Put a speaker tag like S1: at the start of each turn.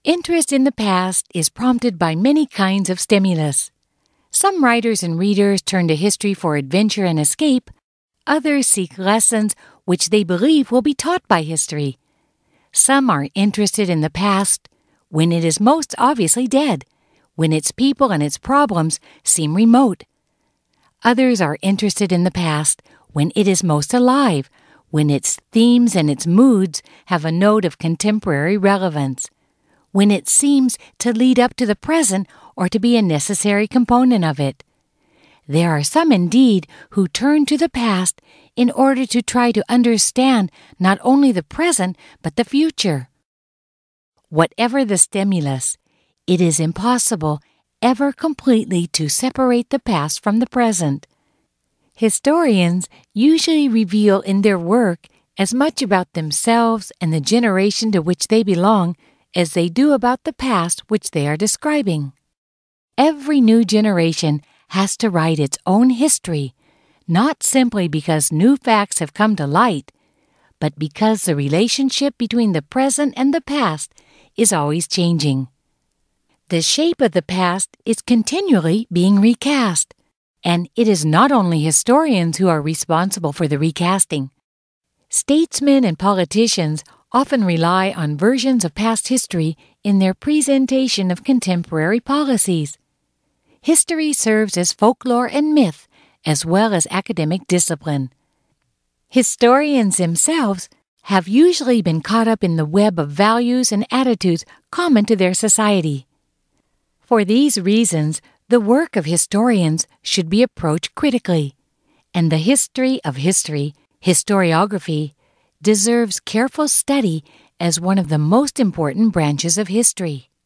S1: Interest in the past is prompted by many kinds of stimulus. Some writers and readers turn to history for adventure and escape. Others seek lessons which they believe will be taught by history. Some are interested in the past when it is most obviously dead, when its people and its problems seem remote. Others are interested in the past when it is most alive, when its themes and its moods have a note of contemporary relevance, when it seems to lead up to the present or to be a necessary component of it. There are some indeed who turn to the past in order to try to understand not only the present but the future. Whatever the stimulus, it is impossible ever completely to separate the past from the present. Historians usually reveal in their work as much about themselves and the generation to which they belong as they do about the past which they are describing. Every new generation has to write its own history, not simply because new facts have come to light, but because the relationship between the present and the past is always changing. The shape of the past is continually being recast, and it is not only historians who are responsible for the recasting. Statesmen and politicians often rely on versions of past history in their presentation of contemporary policies. History serves as folklore and myth, as well as academic discipline. Historians themselves have usually been caught up in the web of values and attitudes common to their society. For these reasons, the work of historians should be approached critically, and the history of history, historiography, deserves careful study as one of the most important branches of history.